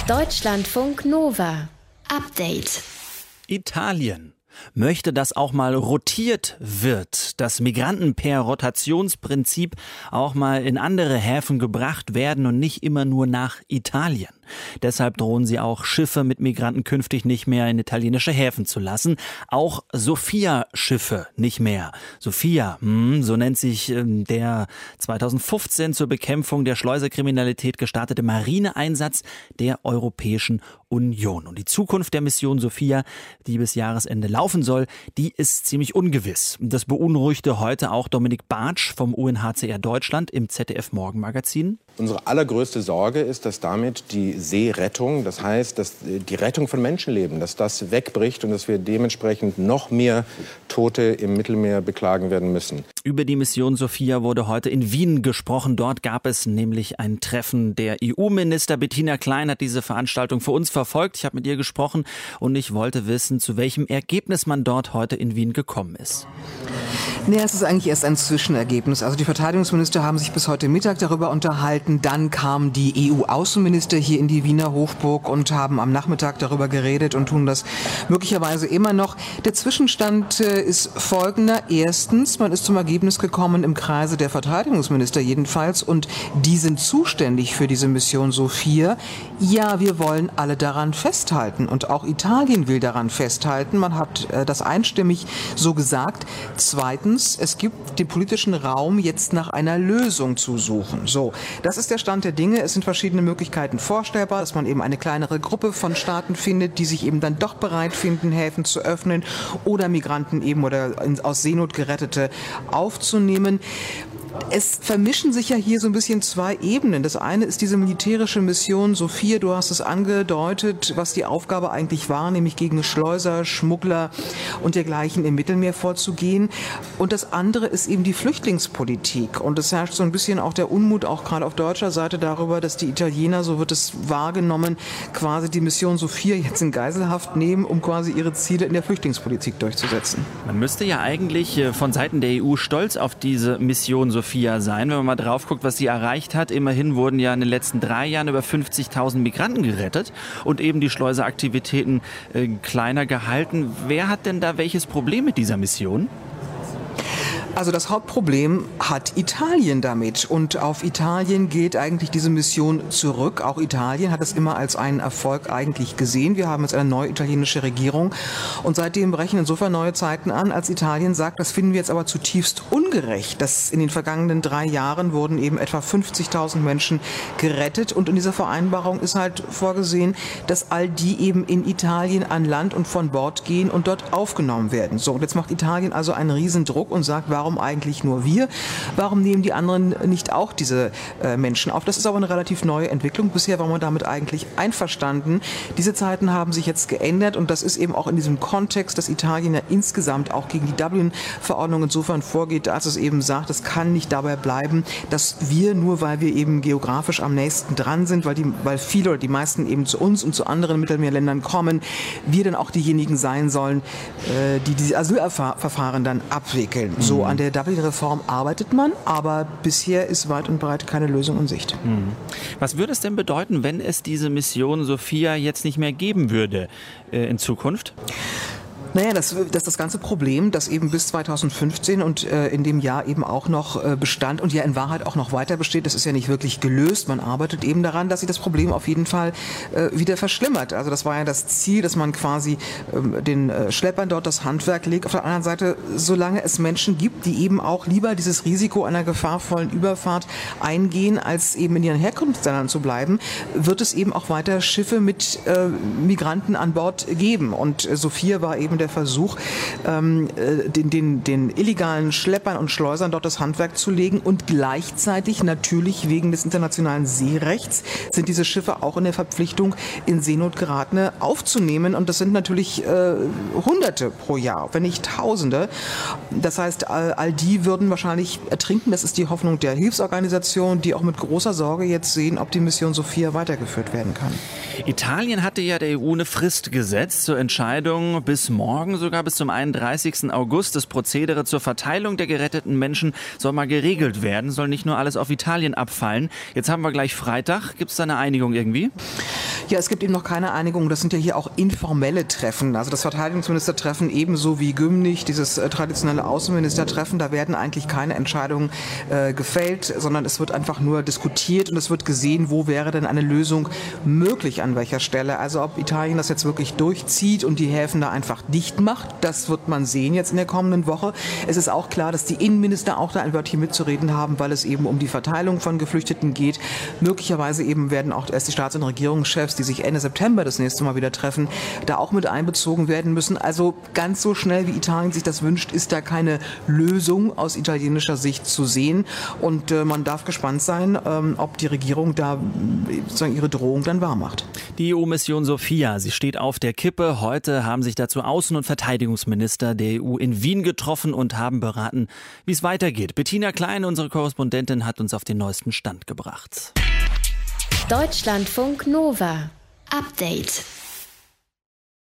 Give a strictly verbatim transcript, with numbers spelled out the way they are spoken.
Deutschlandfunk Nova. Update. Italien möchte, dass auch mal rotiert wird, dass Migranten per Rotationsprinzip auch mal in andere Häfen gebracht werden und nicht immer nur nach Italien. Deshalb drohen sie auch, Schiffe mit Migranten künftig nicht mehr in italienische Häfen zu lassen. Auch Sophia-Schiffe nicht mehr. Sophia, hm, so nennt sich ähm, der zweitausendfünfzehn zur Bekämpfung der Schleuserkriminalität gestartete Marineeinsatz der Europäischen Union. Und die Zukunft der Mission Sophia, die bis Jahresende laufen soll, die ist ziemlich ungewiss. Das beunruhigte heute auch Dominik Bartsch vom U N H C R Deutschland im Z D F Morgenmagazin. Unsere allergrößte Sorge ist, dass damit die Seerettung, das heißt, dass die Rettung von Menschenleben, dass das wegbricht und dass wir dementsprechend noch mehr Tote im Mittelmeer beklagen werden müssen. Über die Mission Sophia wurde heute in Wien gesprochen. Dort gab es nämlich ein Treffen der E U-Minister. Bettina Klein hat diese Veranstaltung für uns verfolgt. Ich habe mit ihr gesprochen und ich wollte wissen, zu welchem Ergebnis man dort heute in Wien gekommen ist. Nee, es ist eigentlich erst ein Zwischenergebnis. Also die Verteidigungsminister haben sich bis heute Mittag darüber unterhalten. Dann kamen die E U-Außenminister hier in die Wiener Hofburg und haben am Nachmittag darüber geredet und tun das möglicherweise immer noch. Der Zwischenstand äh, ist folgender. Erstens, man ist zum Ergebnis gekommen im Kreise der Verteidigungsminister jedenfalls und die sind zuständig für diese Mission Sophia. Ja, wir wollen alle daran festhalten und auch Italien will daran festhalten. Man hat äh, das einstimmig so gesagt. Zweitens, es gibt den politischen Raum, jetzt nach einer Lösung zu suchen. So, das ist der Stand der Dinge. Es sind verschiedene Möglichkeiten vorstellbar, dass man eben eine kleinere Gruppe von Staaten findet, die sich eben dann doch bereit finden, Häfen zu öffnen oder Migranten eben oder aus Seenot Gerettete aufzunehmen. Es vermischen sich ja hier so ein bisschen zwei Ebenen. Das eine ist diese militärische Mission Sophia, du hast es angedeutet, was die Aufgabe eigentlich war, nämlich gegen Schleuser, Schmuggler und dergleichen im Mittelmeer vorzugehen. Und das andere ist eben die Flüchtlingspolitik. Und es herrscht so ein bisschen auch der Unmut, auch gerade auf deutscher Seite, darüber, dass die Italiener, so wird es wahrgenommen, quasi die Mission Sophia jetzt in Geiselhaft nehmen, um quasi ihre Ziele in der Flüchtlingspolitik durchzusetzen. Man müsste ja eigentlich von Seiten der E U stolz auf diese Mission Sophia sein, wenn man mal drauf guckt, was sie erreicht hat. Immerhin wurden ja in den letzten drei Jahren über fünfzigtausend Migranten gerettet und eben die Schleuseraktivitäten äh, kleiner gehalten. Wer hat denn da welches Problem mit dieser Mission? Also das Hauptproblem hat Italien damit und auf Italien geht eigentlich diese Mission zurück. Auch Italien hat es immer als einen Erfolg eigentlich gesehen. Wir haben jetzt eine neue italienische Regierung und seitdem brechen insofern neue Zeiten an, als Italien sagt, das finden wir jetzt aber zutiefst ungerecht. Dass in den vergangenen drei Jahren wurden eben etwa fünfzigtausend Menschen gerettet und in dieser Vereinbarung ist halt vorgesehen, dass all die eben in Italien an Land und von Bord gehen und dort aufgenommen werden. So, und jetzt macht Italien also einen Riesendruck und sagt, warum eigentlich nur wir? Warum nehmen die anderen nicht auch diese äh, Menschen auf? Das ist aber eine relativ neue Entwicklung. Bisher war man damit eigentlich einverstanden. Diese Zeiten haben sich jetzt geändert und das ist eben auch in diesem Kontext, dass Italien ja insgesamt auch gegen die Dublin-Verordnung insofern vorgeht, als es eben sagt, es kann nicht dabei bleiben, dass wir, nur weil wir eben geografisch am nächsten dran sind, weil, die, weil viele oder die meisten eben zu uns und zu anderen Mittelmeerländern kommen, wir dann auch diejenigen sein sollen, äh, die diese Asylverfahren dann abwickeln. Mhm. So, an der Dublin-Reform arbeitet man, aber bisher ist weit und breit keine Lösung in Sicht. Mhm. Was würde es denn bedeuten, wenn es diese Mission Sophia jetzt nicht mehr geben würde äh, in Zukunft? Naja, das, das ist das ganze Problem, das eben bis zweitausendfünfzehn und äh, in dem Jahr eben auch noch äh, bestand und ja in Wahrheit auch noch weiter besteht. Das ist ja nicht wirklich gelöst. Man arbeitet eben daran, dass sich das Problem auf jeden Fall äh, wieder verschlimmert. Also das war ja das Ziel, dass man quasi äh, den äh, Schleppern dort das Handwerk legt. Auf der anderen Seite, solange es Menschen gibt, die eben auch lieber dieses Risiko einer gefahrvollen Überfahrt eingehen, als eben in ihren Herkunftsländern zu bleiben, wird es eben auch weiter Schiffe mit äh, Migranten an Bord geben. Und äh, Sophia war eben der Versuch, ähm, den, den, den illegalen Schleppern und Schleusern dort das Handwerk zu legen und gleichzeitig natürlich wegen des internationalen Seerechts sind diese Schiffe auch in der Verpflichtung, in Seenot geratene aufzunehmen und das sind natürlich äh, Hunderte pro Jahr, wenn nicht Tausende. Das heißt, all, all die würden wahrscheinlich ertrinken. Das ist die Hoffnung der Hilfsorganisation, die auch mit großer Sorge jetzt sehen, ob die Mission Sophia weitergeführt werden kann. Italien hatte ja der E U eine Frist gesetzt zur Entscheidung bis morgen, sogar bis zum einunddreißigsten August. Das Prozedere zur Verteilung der geretteten Menschen soll mal geregelt werden, soll nicht nur alles auf Italien abfallen. Jetzt haben wir gleich Freitag. Gibt es da eine Einigung irgendwie? Ja, es gibt eben noch keine Einigung. Das sind ja hier auch informelle Treffen. Also das Verteidigungsministertreffen ebenso wie Gymnich, dieses äh, traditionelle Außenministertreffen, da werden eigentlich keine Entscheidungen äh, gefällt, sondern es wird einfach nur diskutiert und es wird gesehen, wo wäre denn eine Lösung möglich, an welcher Stelle. Also ob Italien das jetzt wirklich durchzieht und die Häfen da einfach dicht macht, das wird man sehen jetzt in der kommenden Woche. Es ist auch klar, dass die Innenminister auch da ein Wörtchen mitzureden haben, weil es eben um die Verteilung von Geflüchteten geht. Möglicherweise eben werden auch erst die Staats- und Regierungschefs, die sich Ende September das nächste Mal wieder treffen, da auch mit einbezogen werden müssen. Also ganz so schnell, wie Italien sich das wünscht, ist da keine Lösung aus italienischer Sicht zu sehen. Und äh, man darf gespannt sein, ähm, ob die Regierung da sozusagen ihre Drohung dann wahrmacht. Die E U-Mission Sophia, sie steht auf der Kippe. Heute haben sich dazu Außen- und Verteidigungsminister der E U in Wien getroffen und haben beraten, wie es weitergeht. Bettina Klein, unsere Korrespondentin, hat uns auf den neuesten Stand gebracht. Deutschlandfunk Nova. Update.